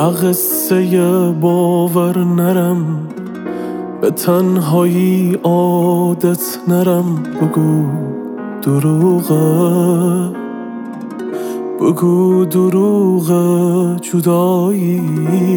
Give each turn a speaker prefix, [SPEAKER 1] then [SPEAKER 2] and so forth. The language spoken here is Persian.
[SPEAKER 1] قصه باور نرم، به تنهایی عادت نرم. بگو دروغه، بگو دروغه جدایی.